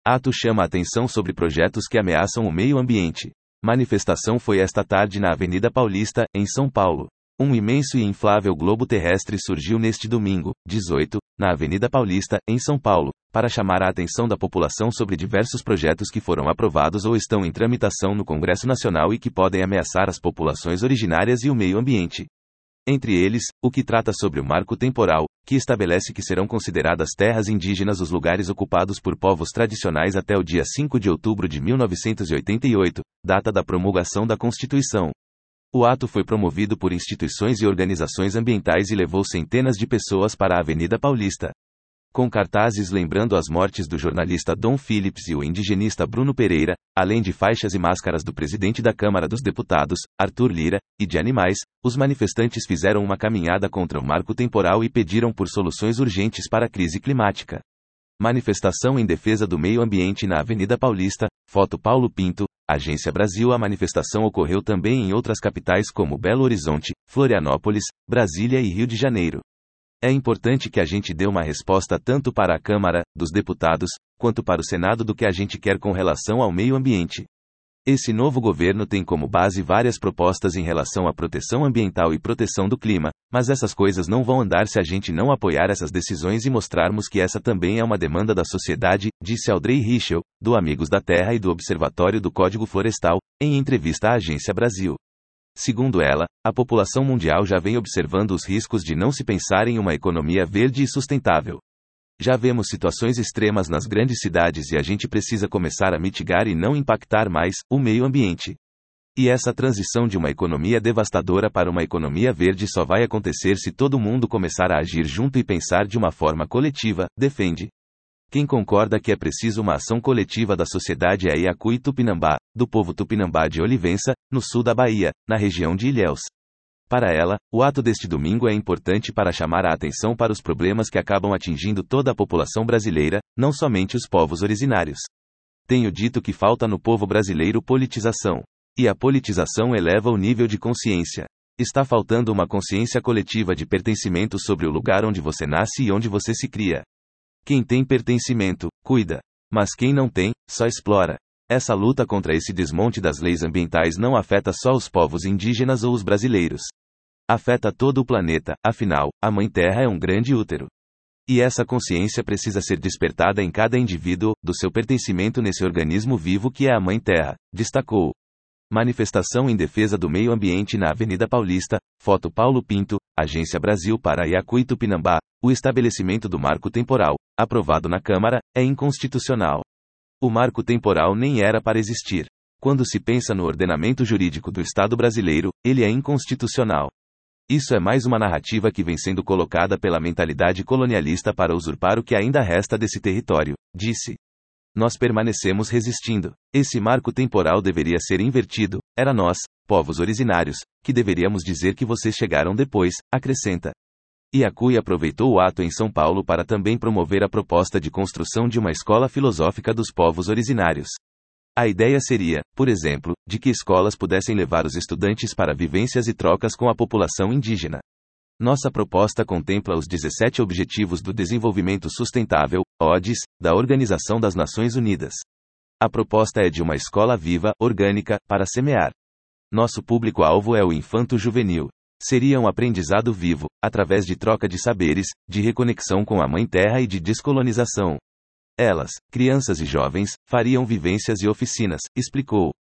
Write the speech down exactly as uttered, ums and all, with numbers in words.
Ato chama a atenção sobre projetos que ameaçam o meio ambiente. Manifestação foi esta tarde na Avenida Paulista, em São Paulo. Um imenso e inflável globo terrestre surgiu neste domingo, dezoito, na Avenida Paulista, em São Paulo, para chamar a atenção da população sobre diversos projetos que foram aprovados ou estão em tramitação no Congresso Nacional e que podem ameaçar as populações originárias e o meio ambiente. Entre eles, o que trata sobre o marco temporal, que estabelece que serão consideradas terras indígenas os lugares ocupados por povos tradicionais até o dia cinco de outubro de mil novecentos e oitenta e oito, data da promulgação da Constituição. O ato foi promovido por instituições e organizações ambientais e levou centenas de pessoas para a Avenida Paulista. Com cartazes lembrando as mortes do jornalista Dom Phillips e o indigenista Bruno Pereira, além de faixas e máscaras do presidente da Câmara dos Deputados, Arthur Lira, e de animais, os manifestantes fizeram uma caminhada contra o marco temporal e pediram por soluções urgentes para a crise climática. Manifestação em defesa do meio ambiente na Avenida Paulista, foto Paulo Pinto, Agência Brasil. A manifestação ocorreu também em outras capitais como Belo Horizonte, Florianópolis, Brasília e Rio de Janeiro. É importante que a gente dê uma resposta tanto para a Câmara, dos Deputados, quanto para o Senado do que a gente quer com relação ao meio ambiente. Esse novo governo tem como base várias propostas em relação à proteção ambiental e proteção do clima, mas essas coisas não vão andar se a gente não apoiar essas decisões e mostrarmos que essa também é uma demanda da sociedade, disse Audrey Richel, do Amigos da Terra e do Observatório do Código Florestal, em entrevista à Agência Brasil. Segundo ela, a população mundial já vem observando os riscos de não se pensar em uma economia verde e sustentável. Já vemos situações extremas nas grandes cidades e a gente precisa começar a mitigar e não impactar mais o meio ambiente. E essa transição de uma economia devastadora para uma economia verde só vai acontecer se todo mundo começar a agir junto e pensar de uma forma coletiva, defende. Quem concorda que é preciso uma ação coletiva da sociedade é Iacuí Tupinambá, do povo Tupinambá de Olivença, no sul da Bahia, na região de Ilhéus. Para ela, o ato deste domingo é importante para chamar a atenção para os problemas que acabam atingindo toda a população brasileira, não somente os povos originários. Tenho dito que falta no povo brasileiro politização. E a politização eleva o nível de consciência. Está faltando uma consciência coletiva de pertencimento sobre o lugar onde você nasce e onde você se cria. Quem tem pertencimento, cuida. Mas quem não tem, só explora. Essa luta contra esse desmonte das leis ambientais não afeta só os povos indígenas ou os brasileiros. Afeta todo o planeta, afinal, a Mãe Terra é um grande útero. E essa consciência precisa ser despertada em cada indivíduo, do seu pertencimento nesse organismo vivo que é a Mãe Terra, destacou. Manifestação em defesa do meio ambiente na Avenida Paulista, foto Paulo Pinto, Agência Brasil. Para Iacuí Tupinambá, o estabelecimento do marco temporal, aprovado na Câmara, é inconstitucional. O marco temporal nem era para existir. Quando se pensa no ordenamento jurídico do Estado brasileiro, ele é inconstitucional. Isso é mais uma narrativa que vem sendo colocada pela mentalidade colonialista para usurpar o que ainda resta desse território, disse. Nós permanecemos resistindo. Esse marco temporal deveria ser invertido. Era nós, povos originários, que deveríamos dizer que vocês chegaram depois, acrescenta. Iacuí aproveitou o ato em São Paulo para também promover a proposta de construção de uma escola filosófica dos povos originários. A ideia seria, por exemplo, de que escolas pudessem levar os estudantes para vivências e trocas com a população indígena. Nossa proposta contempla os dezessete Objetivos do Desenvolvimento Sustentável, O D S, da Organização das Nações Unidas. A proposta é de uma escola viva, orgânica, para semear. Nosso público-alvo é o infanto-juvenil. Seria um aprendizado vivo, através de troca de saberes, de reconexão com a Mãe Terra e de descolonização. Elas, crianças e jovens, fariam vivências e oficinas, explicou.